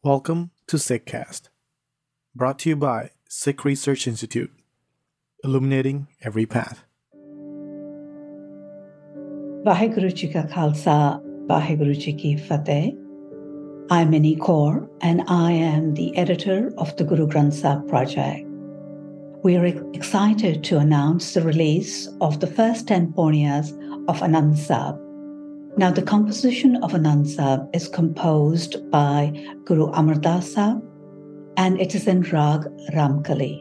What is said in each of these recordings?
Welcome to SickCast, brought to you by Sick Research Institute, illuminating every path. Vaheguru Ji Ka Khalsa, Vaheguru Ji Ki Fateh. I'm Minnie Kaur, and I am the editor of the Guru Granth Sahib Project. We are excited to announce the release of the first 10 Purniyas of Anand Sahib. Now, the composition of Anand Sahib is composed by Guru Amar Das Sahib, and it is in Rag Ramkali.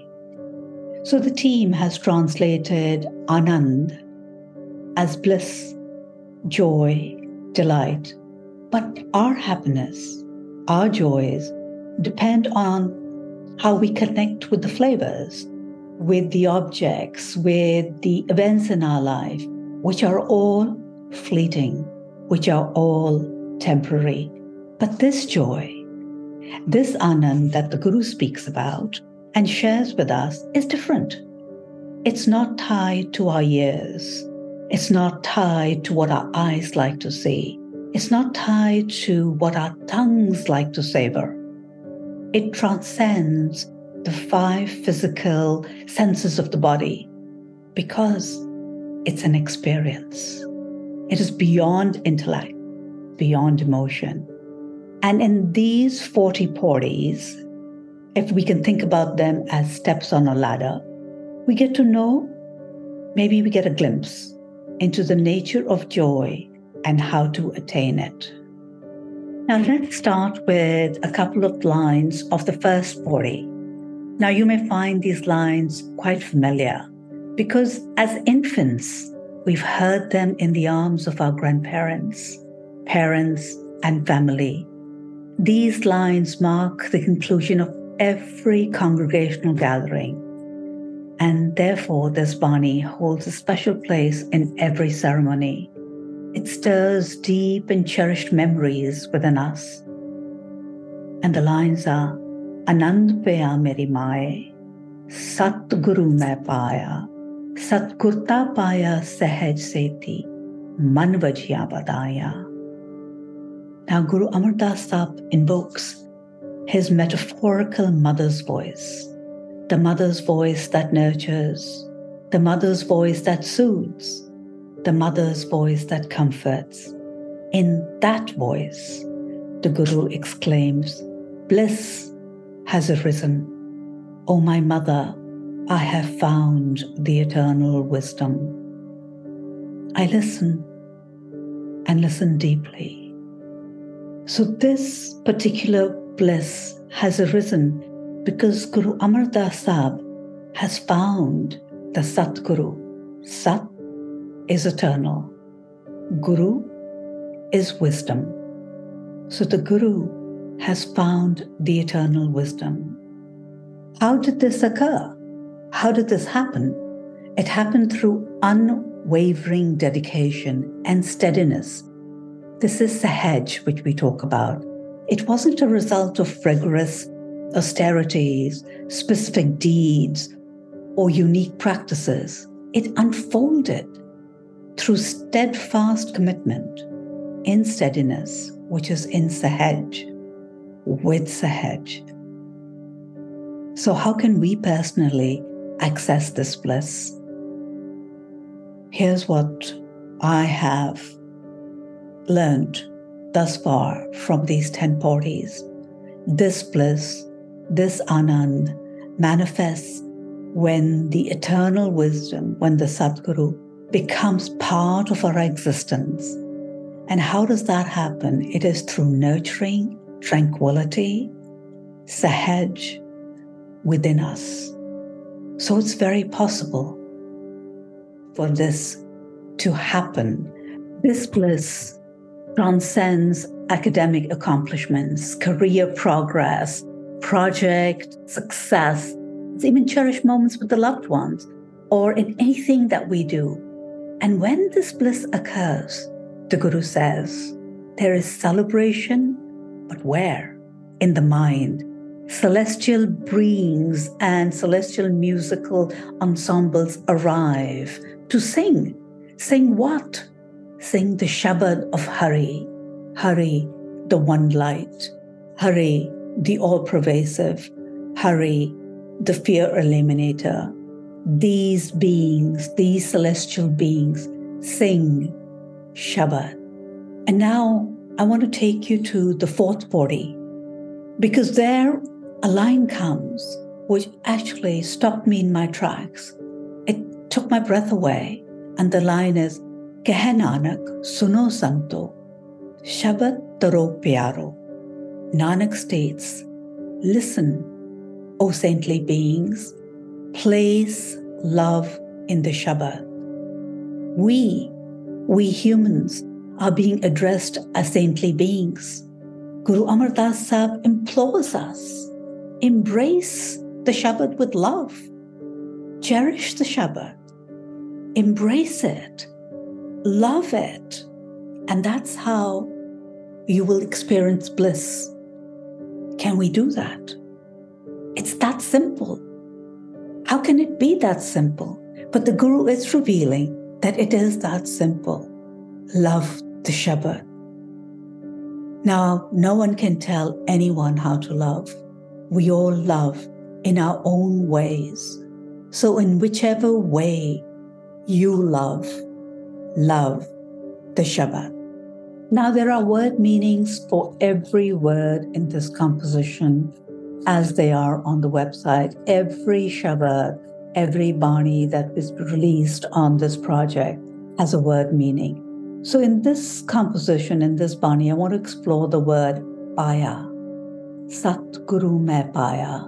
So the team has translated Anand as bliss, joy, delight. But our happiness, our joys, depend on how we connect with the flavors, with the objects, with the events in our life, which are all fleeting, which are all temporary. But this joy, this Anand that the Guru speaks about and shares with us is different. It's not tied to our ears. It's not tied to what our eyes like to see. It's not tied to what our tongues like to savor. It transcends the 5 physical senses of the body because it's an experience. It is beyond intellect, beyond emotion. And in these 40 pauris, if we can think about them as steps on a ladder, we get to know, maybe we get a glimpse into the nature of joy and how to attain it. Now let's start with a couple of lines of the first pauri. Now you may find these lines quite familiar because as infants, we've heard them in the arms of our grandparents, parents, and family. These lines mark the conclusion of every congregational gathering, and therefore this Bani holds a special place in every ceremony. It stirs deep and cherished memories within us. And the lines are, Anand Paya Meri Maaye, Sat Guru Main Paya, Satgurta Paya Sahaj Seti, Man Vajya Badaya. Now Guru Amar Das Sahib invokes his metaphorical mother's voice, the mother's voice that nurtures, the mother's voice that soothes, the mother's voice that comforts. In that voice, the Guru exclaims, bliss has arisen. O my mother, I have found the eternal wisdom. I listen and listen deeply. So this particular bliss has arisen because Guru Amar Das Sahib has found the Satguru. Sat is eternal. Guru is wisdom. So the Guru has found the eternal wisdom. How did this occur? How did this happen? It happened through unwavering dedication and steadiness. This is Sahaj, which we talk about. It wasn't a result of rigorous austerities, specific deeds, or unique practices. It unfolded through steadfast commitment in steadiness, which is in Sahaj, with Sahaj. So how can we personally access this bliss? Here's what I have learned thus far from these 10 pauris. This bliss, this Anand manifests when the eternal wisdom, when the Satguru becomes part of our existence. And how does that happen? It is through nurturing, tranquility, Sahaj within us. So it's very possible for this to happen. This bliss transcends academic accomplishments, career progress, project success, even cherished moments with the loved ones, or in anything that we do. And when this bliss occurs, the Guru says, there is celebration, but where? In the mind. Celestial beings and celestial musical ensembles arrive to sing. Sing what? Sing the Shabad of Hari. Hari, the one light. Hari, the all-pervasive, Hari, the fear eliminator. These beings, these celestial beings, sing Shabad. And now I want to take you to the fourth body, because there a line comes which actually stopped me in my tracks. It took my breath away. And the line is, Keh Nanak, suno santo, Shabad taro pyaro. Nanak states, listen, O saintly beings, place love in the Shabad. We humans are being addressed as saintly beings. Guru Amar Das Sahib implores us, embrace the Shabad with love. Cherish the Shabad. Embrace it. Love it. And that's how you will experience bliss. Can we do that? It's that simple. How can it be that simple? But the Guru is revealing that it is that simple. Love the Shabad. Now, no one can tell anyone how to love. We all love in our own ways. So in whichever way you love the Shabad. Now, there are word meanings for every word in this composition, as they are on the website. Every Shabad, every Bani that was released on this project has a word meaning. So in this composition, in this Bani, I want to explore the word Paya. Satguru mein paya.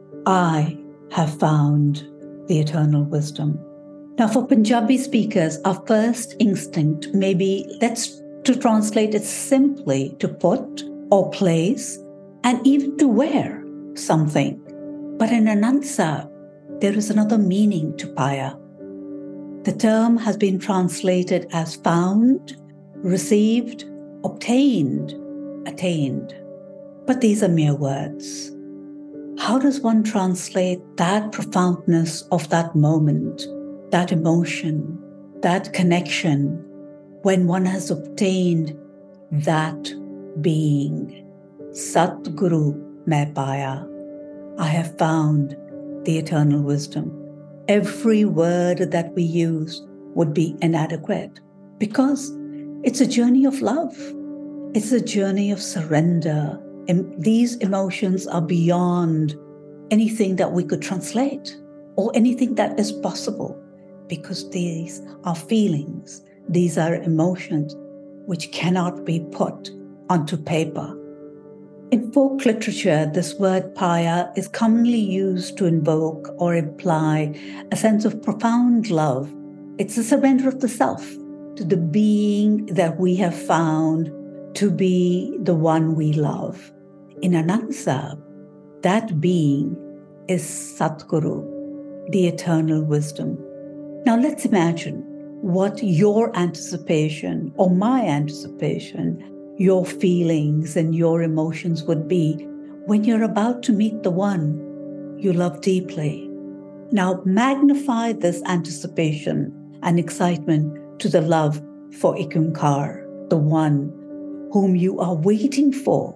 I have found the eternal wisdom. Now, for Punjabi speakers, our first instinct may be to translate it simply to put or place and even to wear something. But in Anand Sahib, there is another meaning to Paya. The term has been translated as found, received, obtained, attained. But these are mere words. How does one translate that profoundness of that moment, that emotion, that connection, when one has obtained that being? Satguru mein paya. I have found the eternal wisdom. Every word that we use would be inadequate because it's a journey of love. It's a journey of surrender. And these emotions are beyond anything that we could translate or anything that is possible, because these are feelings, these are emotions which cannot be put onto paper. In folk literature, this word paya is commonly used to invoke or imply a sense of profound love. It's a surrender of the self to the being that we have found to be the one we love. In Anand Sahib, that being is Satguru, the eternal wisdom. Now let's imagine what your anticipation or my anticipation, your feelings and your emotions would be when you're about to meet the one you love deeply. Now magnify this anticipation and excitement to the love for Ikunkar, the one whom you are waiting for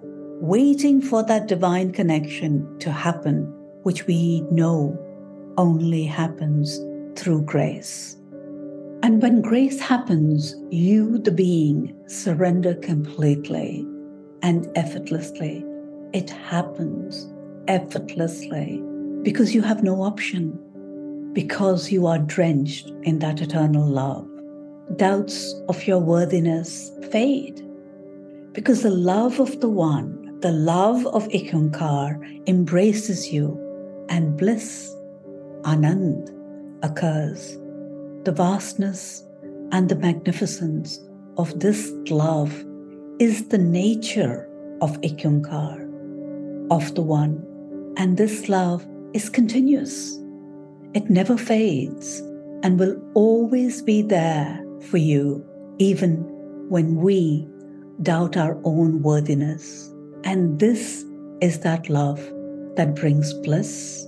that divine connection to happen, which we know only happens through grace. And when grace happens, you, the being, surrender completely and effortlessly. It happens effortlessly because you have no option, because you are drenched in that eternal love. Doubts of your worthiness fade because the love of the one, the love of Ikunkar embraces you and bliss, Anand, occurs. The vastness and the magnificence of this love is the nature of Ikunkar, of the one. And this love is continuous. It never fades and will always be there for you, even when we doubt our own worthiness. And this is that love that brings bliss.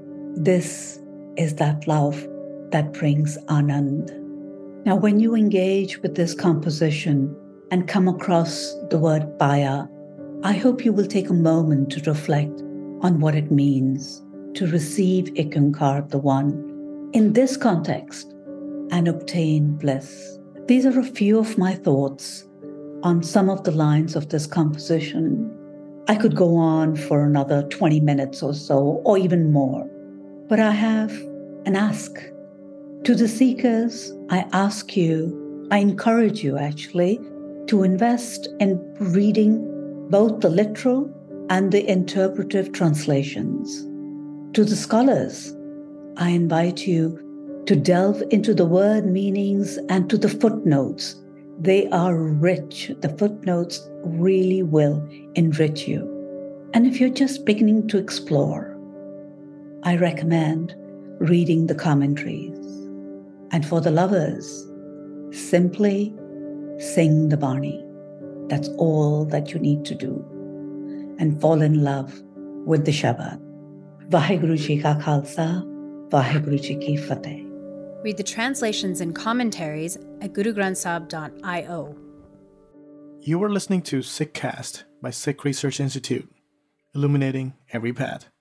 This is that love that brings Anand. Now, when you engage with this composition and come across the word Paya, I hope you will take a moment to reflect on what it means to receive Ikankar, the One, in this context and obtain bliss. These are a few of my thoughts on some of the lines of this composition. I could go on for another 20 minutes or so, or even more. But I have an ask. To the seekers, I encourage you actually, to invest in reading both the literal and the interpretive translations. To the scholars, I invite you to delve into the word meanings and to the footnotes. They are rich. The footnotes really will enrich you. And if you're just beginning to explore, I recommend reading the commentaries. And for the lovers, simply sing the Bani. That's all that you need to do. And fall in love with the Shabad. Vaheguru Ji Ka Khalsa, Vaheguru Ji Ki Fateh. Read the translations and commentaries at gurugranthsahib.io. You are listening to SikhCast by Sikh Research Institute, illuminating every path.